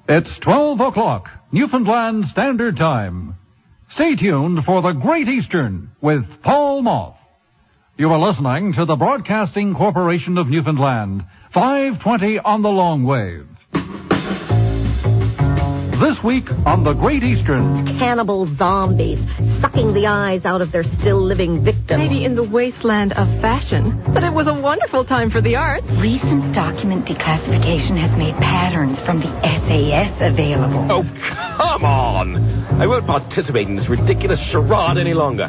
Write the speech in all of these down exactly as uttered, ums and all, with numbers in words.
It's twelve o'clock, Newfoundland Standard Time. Stay tuned for the Great Eastern with Paul Moth. You are listening to the Broadcasting Corporation of Newfoundland, five twenty on the long wave. This week on the Great Eastern. Cannibal zombies sucking the eyes out of their still living victims. Maybe in the wasteland of fashion, but it was a wonderful time for the arts. Recent document declassification has made patterns from the S A S available. Oh, come on! I won't participate in this ridiculous charade any longer.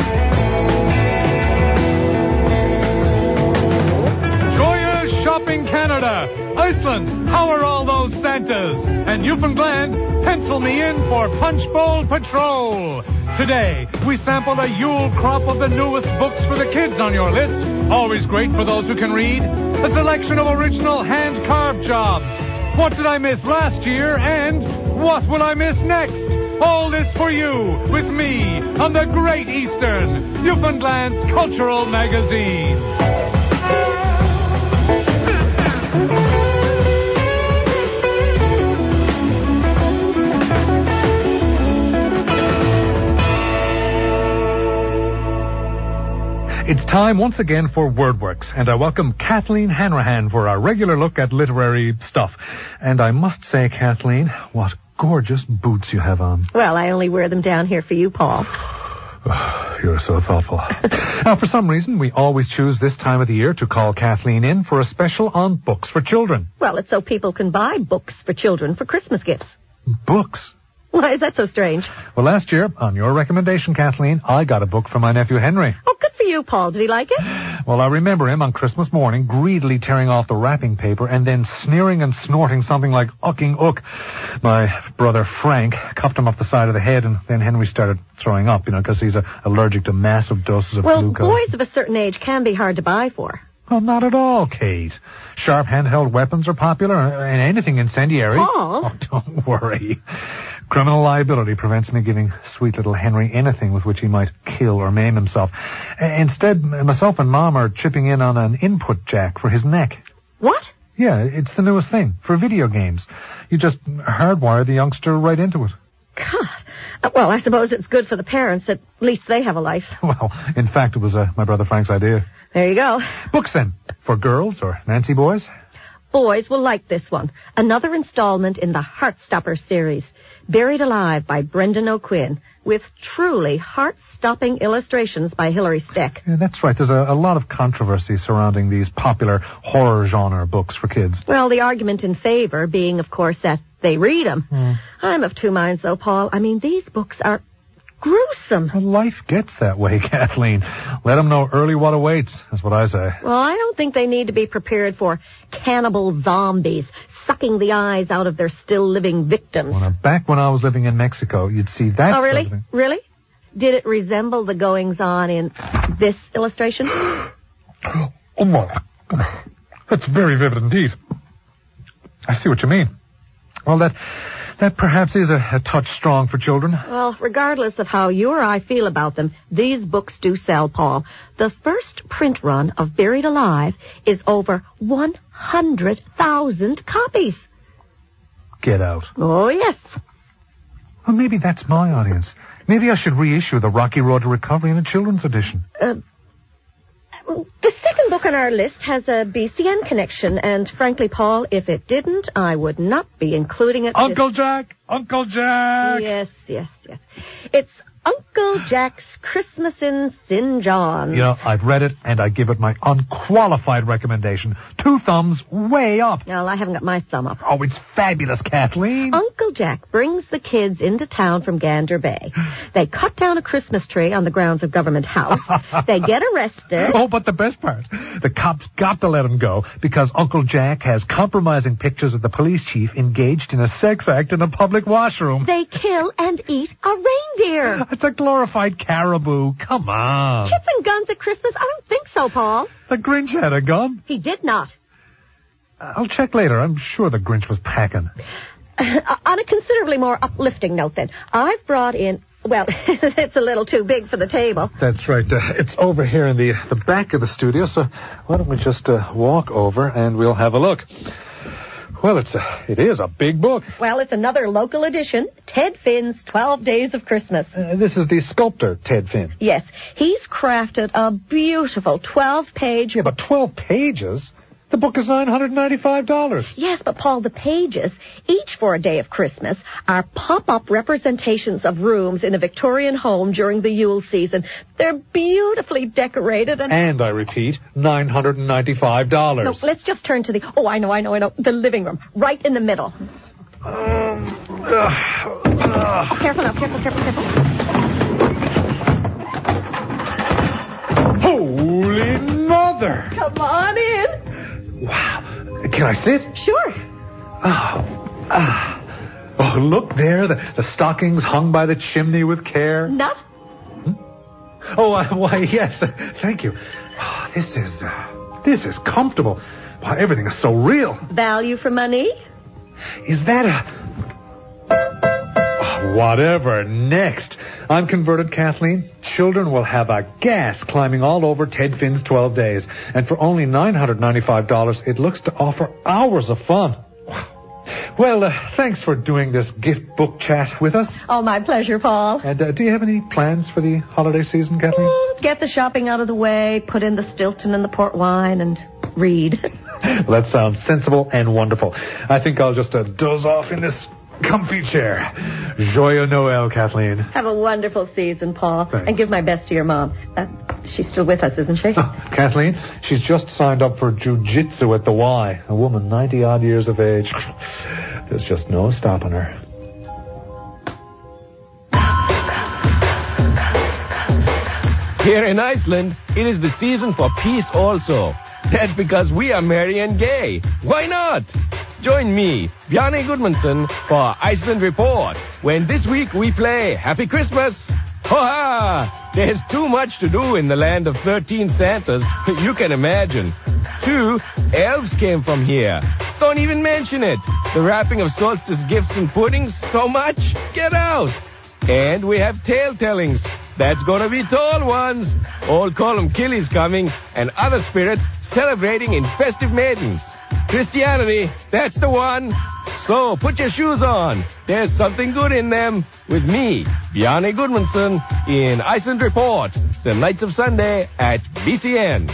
Joyous Shopping Canada! Iceland, how are all those Santas? And Newfoundland, pencil me in for Punch Bowl Patrol. Today, we sample a Yule crop of the newest books for the kids on your list. Always great for those who can read. A selection of original hand-carved jobs. What did I miss last year, and what will I miss next? All this for you, with me, on the Great Eastern, Newfoundland's cultural magazine. It's time once again for WordWorks, and I welcome Kathleen Hanrahan for our regular look at literary stuff. And I must say, Kathleen, what gorgeous boots you have on. Well, I only wear them down here for you, Paul. You're so thoughtful. Now, for some reason, we always choose this time of the year to call Kathleen in for a special on books for children. Well, it's so people can buy books for children for Christmas gifts. Books? Why is that so strange? Well, last year, on your recommendation, Kathleen, I got a book for my nephew Henry. Oh, good for you, Paul. Did he like it? Well, I remember him on Christmas morning greedily tearing off the wrapping paper and then sneering and snorting something like "ucking ook." My brother Frank cuffed him up the side of the head, and then Henry started throwing up, you know, because he's uh, allergic to massive doses of well, glucose. Well, boys of a certain age can be hard to buy for. Well, not at all, Kate. Sharp handheld weapons are popular, and anything incendiary. Paul? Oh, don't worry. Criminal liability prevents me giving sweet little Henry anything with which he might kill or maim himself. Instead, myself and Mom are chipping in on an input jack for his neck. What? Yeah, it's the newest thing for video games. You just hardwire the youngster right into it. God. Uh, well, I suppose it's good for the parents. At least they have a life. Well, in fact, it was uh, my brother Frank's idea. There you go. Books, then. For girls or Nancy boys? Boys will like this one. Another installment in the Heartstopper series. Buried Alive by Brendan O'Quinn, with truly heart-stopping illustrations by Hilary Steck. Yeah, that's right. There's a, a lot of controversy surrounding these popular horror genre books for kids. Well, the argument in favor being, of course, that they read them. Mm. I'm of two minds, though, Paul. I mean, these books are gruesome. Well, life gets that way, Kathleen. Let them know early what awaits. That's what I say. Well, I don't think they need to be prepared for cannibal zombies sucking the eyes out of their still living victims. Well, now, back when I was living in Mexico, you'd see that. Oh, really? Sort of thing. Really? Did it resemble the goings-on in this illustration? Oh, my. That's very vivid indeed. I see what you mean. Well, that... That perhaps is a, a touch strong for children. Well, regardless of how you or I feel about them, these books do sell, Paul. The first print run of Buried Alive is over one hundred thousand copies. Get out. Oh, yes. Well, maybe that's my audience. Maybe I should reissue The Rocky Road to Recovery in a children's edition. Uh, the second book on our list has a B C N connection, and frankly, Paul, if it didn't, I would not be including it. Uncle Jack! Uncle Jack! Yes, yes, yes. It's Uncle Jack's Christmas in Saint John. You know, I've read it, and I give it my unqualified recommendation. Two thumbs way up. Well, I haven't got my thumb up. Oh, it's fabulous, Kathleen. Uncle Jack brings the kids into town from Gander Bay. They cut down a Christmas tree on the grounds of Government House. They get arrested. Oh, but the best part, the cops got to let them go because Uncle Jack has compromising pictures of the police chief engaged in a sex act in a public washroom. They kill and eat a reindeer. It's a glorified caribou. Come on. Kids and guns at Christmas? I don't think so, Paul. The Grinch had a gun. He did not. I'll check later. I'm sure the Grinch was packing. Uh, on a considerably more uplifting note, then, I've brought in... Well, it's a little too big for the table. That's right. Uh, it's over here in the the back of the studio, so why don't we just uh, walk over and we'll have a look. Well, it's a, it is a big book. Well, it's another local edition, Ted Finn's twelve Days of Christmas. Uh, this is the sculptor, Ted Finn. Yes, he's crafted a beautiful twelve-page... Yeah, but twelve pages? The book is nine hundred ninety-five dollars. Yes, but Paul, the pages, each for a day of Christmas, are pop-up representations of rooms in a Victorian home during the Yule season. They're beautifully decorated and... And, I repeat, nine hundred ninety-five dollars. No, let's just turn to the... Oh, I know, I know, I know. The living room, right in the middle. Um, uh, uh. Oh, careful now, careful, careful, careful. Holy Mother! Come on in. Wow. Can I sit? Sure. Oh, ah. Oh, look there, the, the stockings hung by the chimney with care. Nut? Hmm? Oh, uh, why, yes. Uh, thank you. Oh, this is, uh, this is comfortable. Why, everything is so real. Value for money? Is that a... Oh, whatever. Next. I'm converted, Kathleen. Children will have a gas climbing all over Ted Finn's twelve days. And for only nine hundred ninety-five dollars, it looks to offer hours of fun. Well, uh, thanks for doing this gift book chat with us. Oh, my pleasure, Paul. And uh, do you have any plans for the holiday season, Kathleen? Mm, get the shopping out of the way, put in the Stilton and the port wine, and read. Well, that sounds sensible and wonderful. I think I'll just uh, doze off in this comfy chair. Joyeux Noël, Kathleen. Have a wonderful season, Paul. Thanks. And give my best to your mom. Uh, she's still with us, isn't she? Oh, Kathleen, she's just signed up for jiu-jitsu at the Y. A woman ninety-odd years of age. There's just no stopping her. Here in Iceland, it is the season for peace also. That's because we are merry and gay. Why not? Join me, Bjarne Gudmundsson, for Iceland Report, when this week we play Happy Christmas. Ha-ha! There's too much to do in the land of thirteen Santas. You can imagine. Two, elves came from here. Don't even mention it. The wrapping of solstice gifts and puddings, so much. Get out. And we have tale-tellings. That's gonna be tall ones. Old Colum Killy's coming, and other spirits celebrating in festive maidens. Christianity, that's the one. So put your shoes on. There's something good in them. With me, Bjarne Gudmundsson, in Iceland Report, the nights of Sunday at B C N.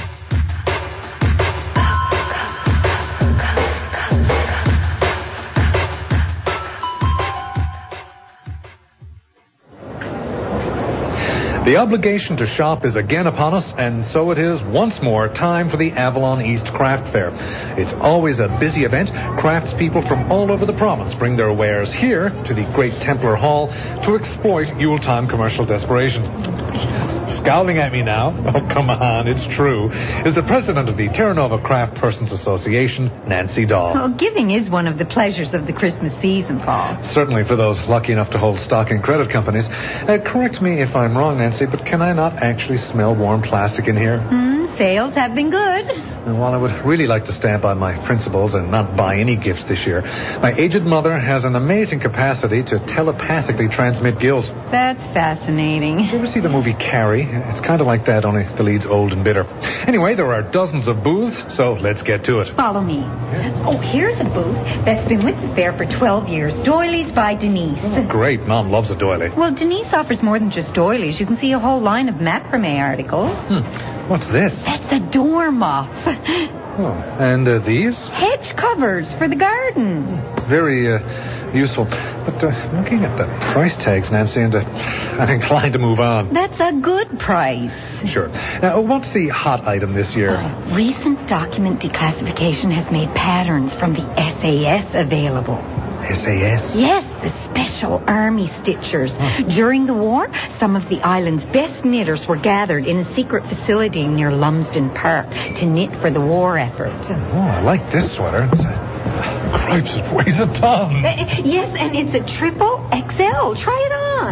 The obligation to shop is again upon us, and so it is once more time for the Avalon East Craft Fair. It's always a busy event. Craftspeople from all over the province bring their wares here to the Great Templar Hall to exploit Yuletime commercial desperation. Scowling at me now, oh come on, it's true, is the president of the Terra Nova Craft Persons Association, Nancy Dahl. Well, giving is one of the pleasures of the Christmas season, Paul. Certainly for those lucky enough to hold stock in credit companies. Uh, correct me if I'm wrong, Nancy, but can I not actually smell warm plastic in here? Hmm, sales have been good. And while I would really like to stand by my principles and not buy any gifts this year, my aged mother has an amazing capacity to telepathically transmit guilt. That's fascinating. Did you ever see the movie Carrie? It's kind of like that, only the lead's old and bitter. Anyway, there are dozens of booths, so let's get to it. Follow me. Yeah. Oh, here's a booth that's been with the fair for twelve years. Doilies by Denise. Oh, great. Mom loves a doily. Well, Denise offers more than just doilies. You can see a whole line of macrame articles. Hmm. What's this? That's a door mop. Oh, and uh, these? Hedge covers for the garden. Very uh, useful. But uh, looking at the price tags, Nancy, and uh, I'm inclined to move on. That's a good price. Sure. Now, what's the hot item this year? Oh, recent document declassification has made patterns from the S A S available. S A S? Yes, the Special Army Stitchers. Oh. During the war, some of the island's best knitters were gathered in a secret facility near Lumsden Park to knit for the war effort. Oh, I like this sweater. It's a, cripes, it weighs a ton. Uh, yes, and it's a triple X L. Try it on. Oh,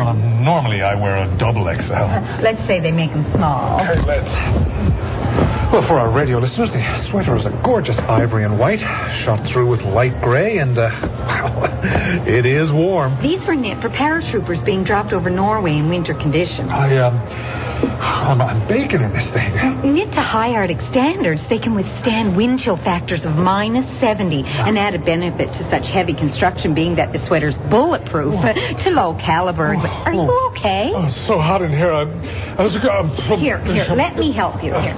normally I wear a double X L. Let's say they make them small. Okay, let's. Well, for our radio listeners, the sweater is a gorgeous ivory and white, shot through with light gray, and, uh, wow, it is warm. These were knit for paratroopers being dropped over Norway in winter conditions. I, um, I'm, I'm baking in this thing. Knit to high Arctic standards, they can withstand wind chill factors of minus seventy. An added benefit to such heavy construction being that the sweater's bulletproof oh. to low caliber. Oh. Are you okay? Oh, it's so hot in here. I, I was... Um, here, here, let me help you. Here.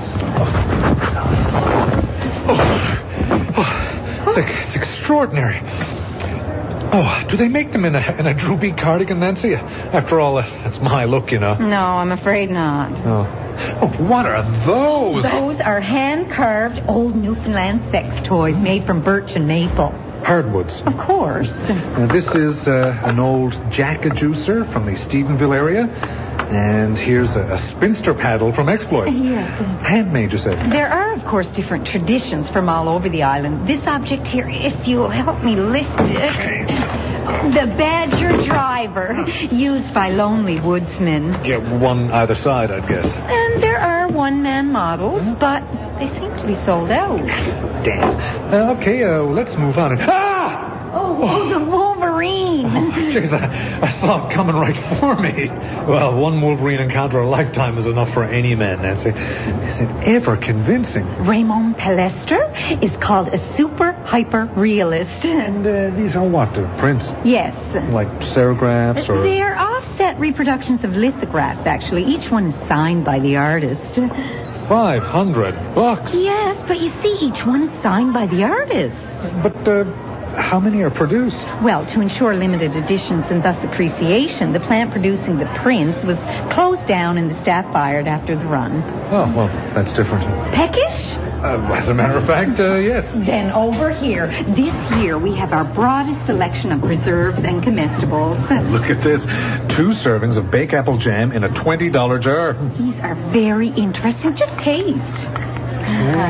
Oh, oh, it's, it's extraordinary. Oh, do they make them in a, in a Drew B cardigan, Nancy? After all, uh, that's my look, you know. No, I'm afraid not. Oh. Oh, what are those? Those are hand-carved old Newfoundland sex toys made from birch and maple. Hardwoods. Of course. Now, this is uh, an old jack-a-juicer from the Stephenville area. And here's a, a spinster paddle from Exploits. Yes. Handmade, you said. There are, of course, different traditions from all over the island. This object here, if you'll help me lift it. The Badger Driver, used by lonely woodsmen. Yeah, one either side, I'd guess. And there are one-man models, but they seem to be sold out. Damn. Uh, okay, uh, let's move on. Ah! Oh, oh, the Wolverine. Oh, jeez, I, I saw it coming right for me. Well, one Wolverine encounter a lifetime is enough for any man, Nancy. Is it ever convincing? Raymond Palestre is called a super hyper realist. And uh, these are what, uh, prints? Yes. Like serigraphs or... They're offset reproductions of lithographs, actually. Each one is signed by the artist. Five hundred bucks? Yes, but you see, each one is signed by the artist. But, uh... how many are produced? Well, to ensure limited editions and thus appreciation, the plant producing the prints was closed down and the staff fired after the run. Oh, well, that's different. Peckish? Uh, as a matter of fact, uh, yes. Then over here, this year we have our broadest selection of preserves and comestibles. Look at this. Two servings of baked apple jam in a twenty dollar jar. These are very interesting. Just taste. Mm.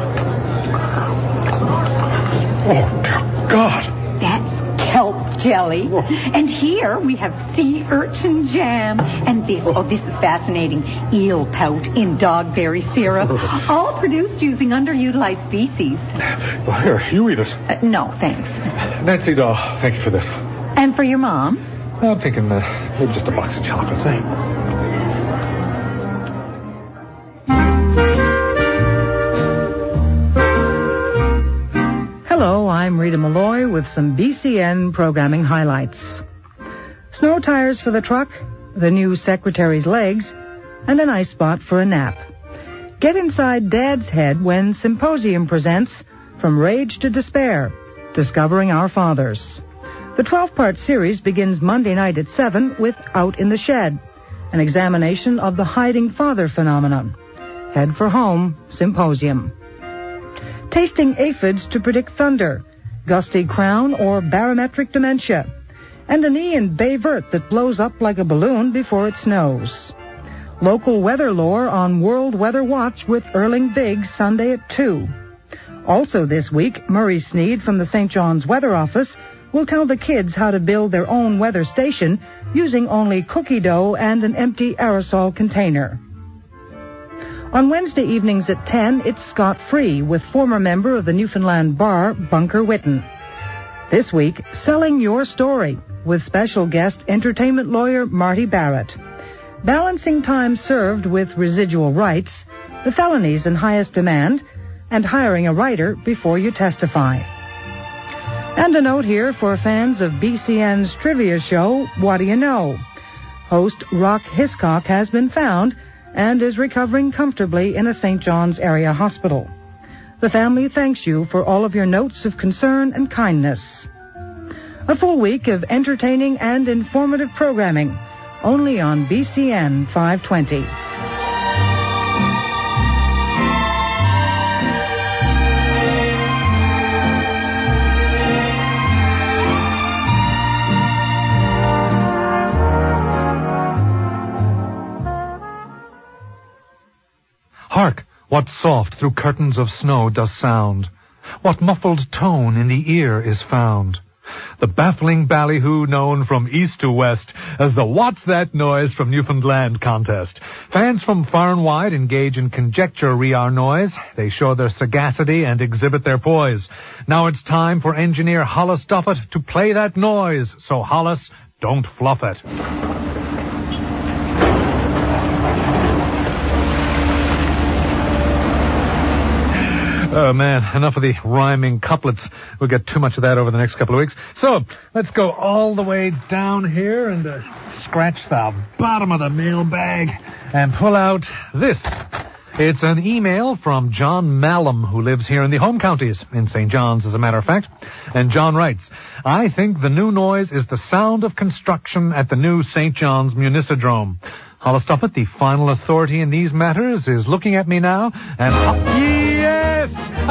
Oh, dear God. That's kelp jelly. Whoa. And here we have sea urchin jam. And this, oh, this is fascinating, eel pout in dogberry syrup. All produced using underutilized species. Well, here, you eat it. Uh, no, thanks. Nancy Daw, thank you for this. And for your mom? I'm thinking uh, maybe just a box of chocolates, eh? Hello, I'm Rita Malloy with some B C N programming highlights. Snow tires for the truck, the new secretary's legs, and an ice spot for a nap. Get inside Dad's head when Symposium presents From Rage to Despair, Discovering Our Fathers. The twelve-part series begins Monday night at seven with Out in the Shed, an examination of the hiding father phenomenon. Head for home, Symposium. Tasting aphids to predict thunder, gusty crown or barometric dementia, and an Ian Bayvert that blows up like a balloon before it snows. Local weather lore on World Weather Watch with Erling Biggs Sunday at two. Also this week, Murray Sneed from the Saint John's Weather Office will tell the kids how to build their own weather station using only cookie dough and an empty aerosol container. On Wednesday evenings at ten, it's Scott Free with former member of the Newfoundland Bar, Bunker Witten. This week, Selling Your Story with special guest entertainment lawyer Marty Barrett. Balancing time served with residual rights, the felonies in highest demand, and hiring a writer before you testify. And a note here for fans of B C N's trivia show, What Do You Know? Host Rock Hiscock has been found and is recovering comfortably in a Saint John's area hospital. The family thanks you for all of your notes of concern and kindness. A full week of entertaining and informative programming, only on B C N five twenty. Hark! What soft through curtains of snow does sound? What muffled tone in the ear is found? the baffling ballyhoo known from east to west as the What's That Noise from Newfoundland contest. Fans from far and wide engage in conjecture re our noise. They show their sagacity and exhibit their poise. Now it's time for engineer Hollis Duffett to play that noise. So Hollis, don't fluff it. Oh, man, enough of the rhyming couplets. We'll get too much of that over the next couple of weeks. So, let's go all the way down here and uh, scratch the bottom of the mailbag and pull out this. It's an email from John Mallam, who lives here in the home counties, in Saint John's, as a matter of fact. And John writes, I think the new noise is the sound of construction at the new Saint John's Municidrome. Hollis Duffett, the final authority in these matters, is looking at me now, and... Yes!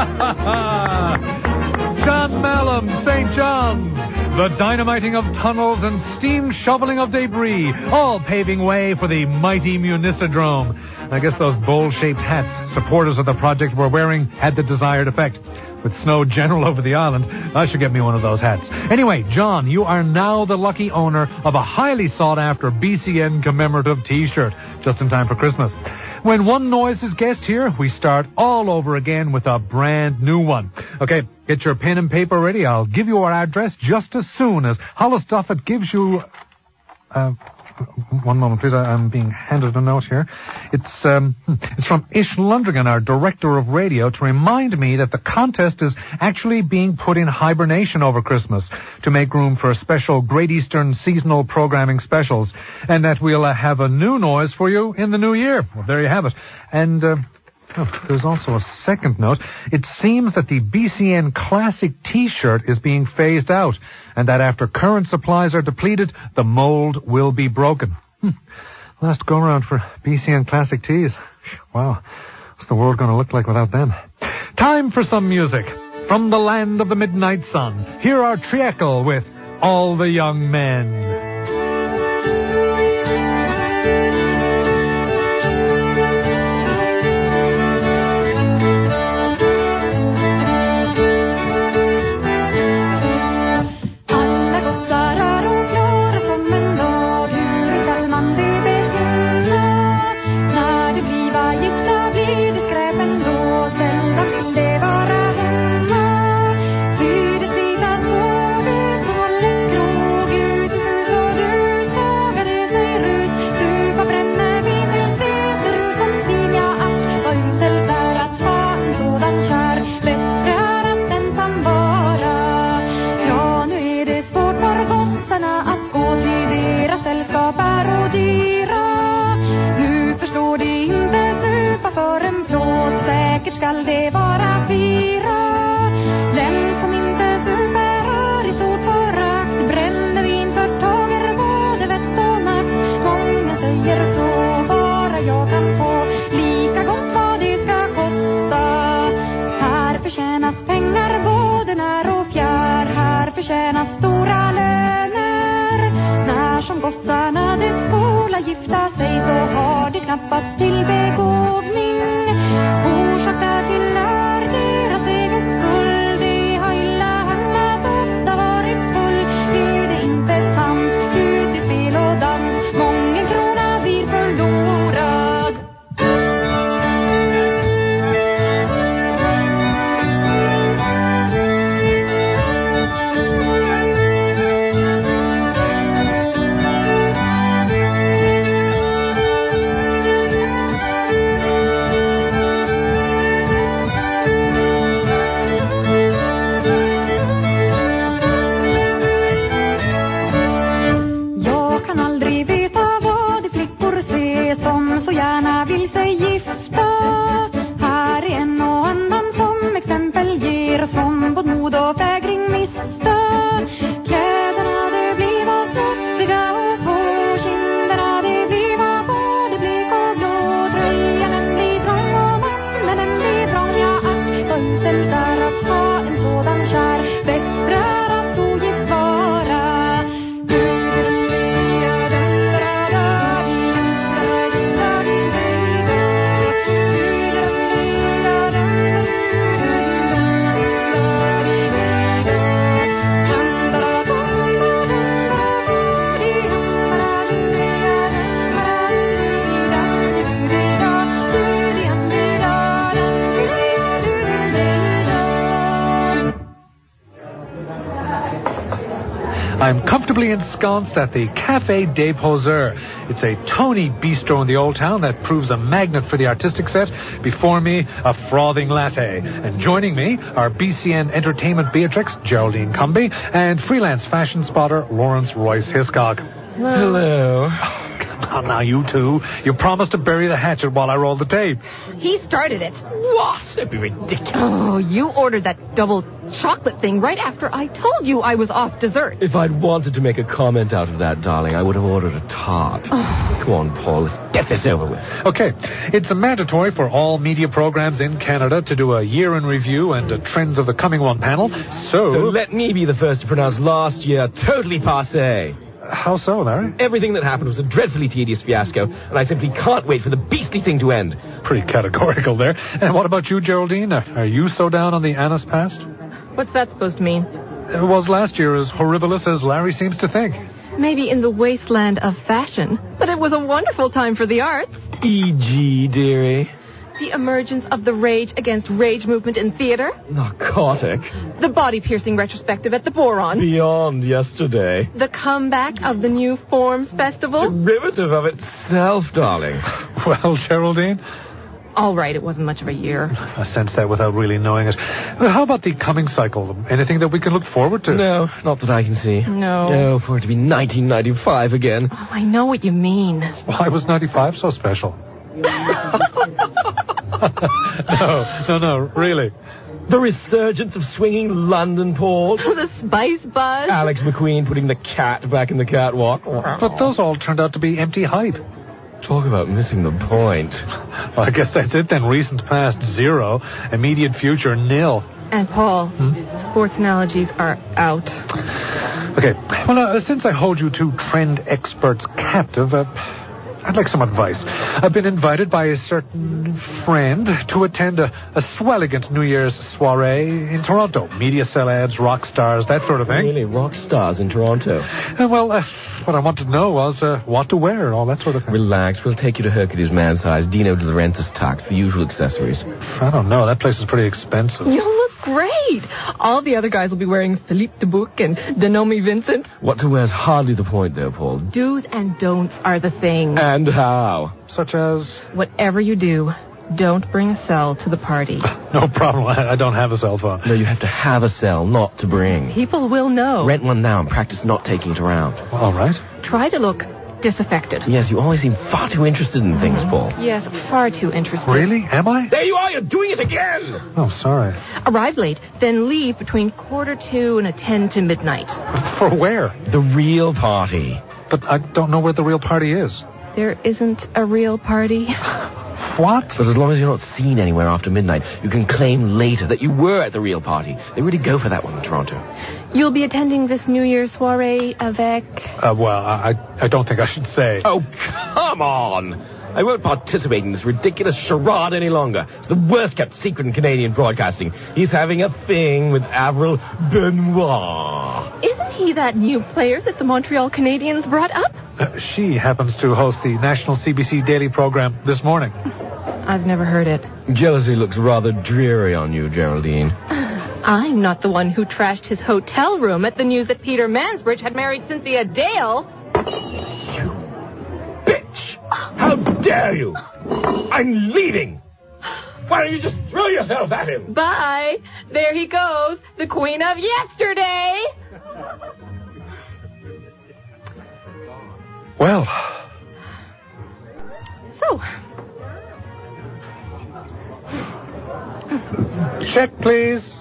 John Mallam, Saint John's. The dynamiting of tunnels and steam shoveling of debris, all paving way for the mighty Municidrome. I guess those bowl-shaped hats supporters of the project were wearing had the desired effect. With snow general over the island, I should get me one of those hats. Anyway, John, you are now the lucky owner of a highly sought-after B C N commemorative T-shirt, just in time for Christmas. When one noise is guessed here, we start all over again with a brand new one. Okay, get your pen and paper ready. I'll give you our address just as soon as Hollis Duffett gives you... Uh, one moment, please. I'm being handed a note here. It's um, it's from Ish Lundrigan, our director of radio, to remind me that the contest is actually being put in hibernation over Christmas to make room for special Great Eastern seasonal programming specials, and that we'll uh, have a new noise for you in the new year. Well, there you have it. And... Uh, Oh, there's also a second note. It seems that the B C N Classic T-shirt is being phased out, and that after current supplies are depleted, the mold will be broken. Hmm. Last go-round for B C N Classic Tees. Wow. What's the world going to look like without them? Time for some music. From the land of the midnight sun, here are Treacle with All the Young Men. Skall det vara fyra? Den som inte super har i stort förakt. Brännvin förtager både vett och makt. Många säger så, bara jag kan få lika gott vad det ska kosta. Här förtjänas pengar både när och fjär. Här förtjänas stora löner. När som gossarna det skola gifta sig, så har det knappast till begåvning. Orsak därtill är deras eget skuld. De har illa handlat, ofta varit full. Är det inte sant, ut i spel och dans, många krona blir förlorad. I'm comfortably ensconced at the Café des Poseurs. It's a Tony bistro in the Old Town that proves a magnet for the artistic set. Before me, a frothing latte. And joining me are B C N Entertainment Beatrix, Geraldine Cumby, and freelance fashion spotter Lawrence Royce Hiscock. Hello. Oh, come on now, you two. You promised to bury the hatchet while I roll the tape. He started it. What? That'd be ridiculous. Oh, you ordered that double chocolate thing right after I told you I was off dessert. If I'd wanted to make a comment out of that, darling, I would have ordered a tart. Oh. Come on, Paul, let's get this over with. Okay, it's mandatory for all media programs in Canada to do a year in review and a trends of the coming one panel. So, So let me be the first to pronounce last year totally passé. how so, Larry? Everything that happened was a dreadfully tedious fiasco, and I simply can't wait for the beastly thing to end. Pretty categorical there. And what about you, Geraldine? Are you so down on the Anna's past? What's that supposed to mean? It was last year as horribilous as Larry seems to think. Maybe in the wasteland of fashion, but it was a wonderful time for the arts. for example, dearie? The emergence of the Rage Against Rage movement in theater. Narcotic. The body-piercing retrospective at the Boron. Beyond yesterday. The comeback of the New Forms Festival. Derivative of itself, darling. Well, Geraldine, All right, it wasn't much of a year. I sense that without really knowing it. Well, how about the coming cycle? Anything that we can look forward to? No, not that I can see. No. No, for it to be nineteen ninety-five again. Oh, I know what you mean. Why was ninety-five so special? no, no, no, really. The resurgence of swinging London, Paul. The Spice Buzz. Alex McQueen putting the cat back in the catwalk. But those all turned out to be empty hype. Talk about missing the point. Well, I guess that's it then. Recent past, zero. Immediate future, nil. And Paul, Hmm? sports analogies are out. Okay, well, uh, since I hold you two trend experts captive, uh, I'd like some advice. I've been invited by a certain friend to attend a, a swelligant New Year's soiree in Toronto. Media cell ads, rock stars, that sort of thing. Really, rock stars in Toronto. Uh, well, uh, what I wanted to know was uh, what to wear, all that sort of thing. Relax, we'll take you to Hercules Man Size, Dino De Laurentiis Tax, the usual accessories. I don't know. That place is pretty expensive. You'll look great. All the other guys will be wearing Philippe de Buc and Denomi Vincent. What to wear is hardly the point, though, Paul. Do's and don'ts are the thing. And how? Such as? Whatever you do, don't bring a cell to the party. No problem. I, I don't have a cell phone. No, you have to have a cell, not to bring. People will know. Rent one now and practice not taking it around. All right. Try to look disaffected. Yes, you always seem far too interested in things, Paul. Yes, far too interested. Really? Am I? There you are, you're doing it again! Oh, sorry. Arrive late, then leave between quarter to and a ten to midnight. For where? The real party. But I don't know where the real party is. There isn't a real party. What? But as long as you're not seen anywhere after midnight, you can claim later that you were at the real party. They really go for that one in Toronto. You'll be attending this New Year's soiree avec... Uh, well, I, I don't think I should say. Oh, come on! I won't participate in this ridiculous charade any longer. It's the worst kept secret in Canadian broadcasting. He's having a thing with Avril Benoit. Isn't he that new player that the Montreal Canadiens brought up? Uh, she happens to host the national C B C daily program this morning. I've never heard it. Jealousy looks rather dreary on you, Geraldine. I'm not the one who trashed his hotel room at the news that Peter Mansbridge had married Cynthia Dale. You bitch! How dare you! I'm leaving! Why don't you just throw yourself at him? Bye. There he goes, the queen of yesterday. Well, So, check, please.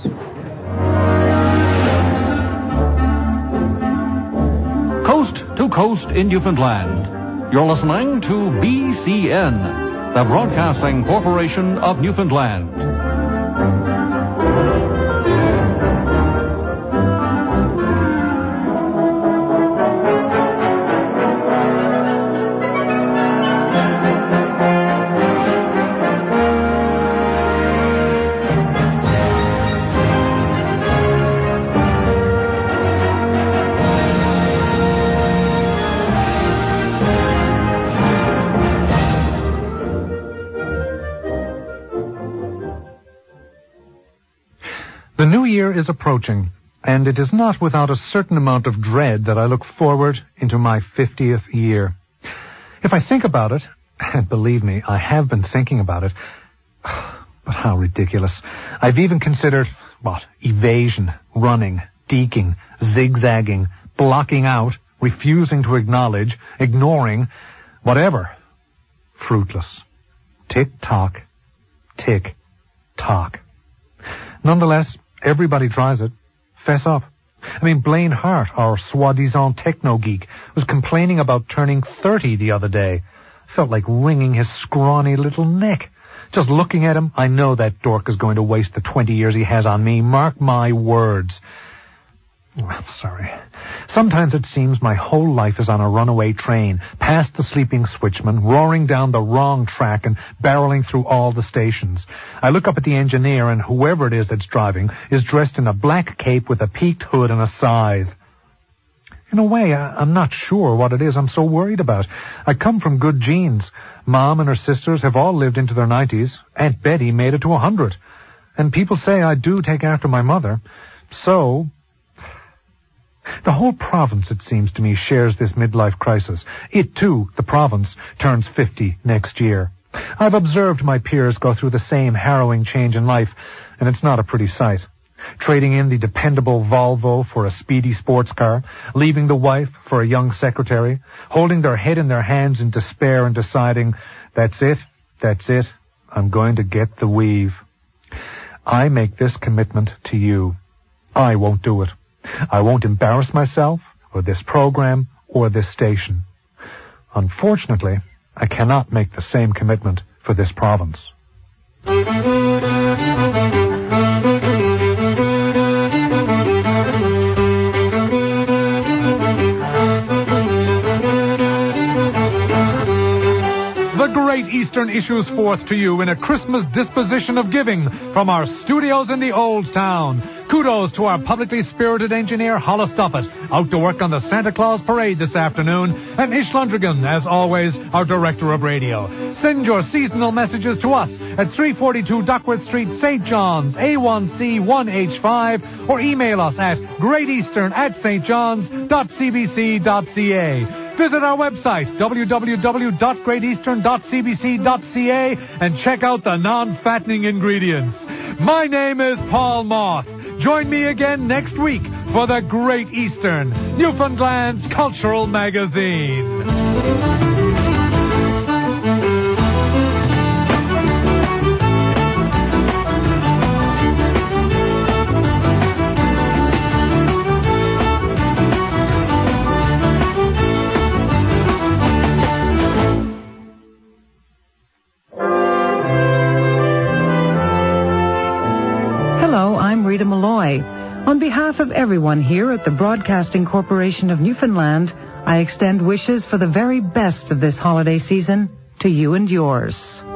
Coast to coast in Newfoundland. You're listening to B C N, the Broadcasting Corporation of Newfoundland. The new year is approaching, and it is not without a certain amount of dread that I look forward into my fiftieth year. If I think about it, and believe me, I have been thinking about it, but how ridiculous. I've even considered, what, evasion, running, deking, zigzagging, blocking out, refusing to acknowledge, ignoring, whatever. Fruitless. Tick-tock, tick-tock. Nonetheless, everybody tries it. Fess up. I mean, Blaine Hart, our soi-disant techno-geek, was complaining about turning thirty the other day. Felt like wringing his scrawny little neck. Just looking at him, I know that dork is going to waste the twenty years he has on me. Mark my words. I'm sorry. Sometimes it seems my whole life is on a runaway train, past the sleeping switchman, roaring down the wrong track and barreling through all the stations. I look up at the engineer, and whoever it is that's driving is dressed in a black cape with a peaked hood and a scythe. In a way, I, I'm not sure what it is I'm so worried about. I come from good genes. Mom and her sisters have all lived into their nineties. Aunt Betty made it to a hundred. And people say I do take after my mother. So... the whole province, it seems to me, shares this midlife crisis. It, too, the province, turns fifty next year. I've observed my peers go through the same harrowing change in life, and it's not a pretty sight. Trading in the dependable Volvo for a speedy sports car, leaving the wife for a young secretary, holding their head in their hands in despair and deciding, that's it, that's it, I'm going to get the weave. I make this commitment to you. I won't do it. I won't embarrass myself, or this program, or this station. Unfortunately, I cannot make the same commitment for this province. The Great Eastern issues forth to you in a Christmas disposition of giving from our studios in the Old Town. Kudos to our publicly spirited engineer, Hollis Duffett, out to work on the Santa Claus parade this afternoon, and Ish Lundrigan, as always, our director of radio. Send your seasonal messages to us at three forty-two Duckworth Street, Saint John's, A one C one H five, or email us at greateastern at stjohns.cbc.ca. Visit our website, w w w dot great eastern dot c b c dot c a, and check out the non-fattening ingredients. My name is Paul Moth. Join me again next week for the Great Eastern, Newfoundland's cultural magazine. Rita Malloy. On behalf of everyone here at the Broadcasting Corporation of Newfoundland, I extend wishes for the very best of this holiday season to you and yours.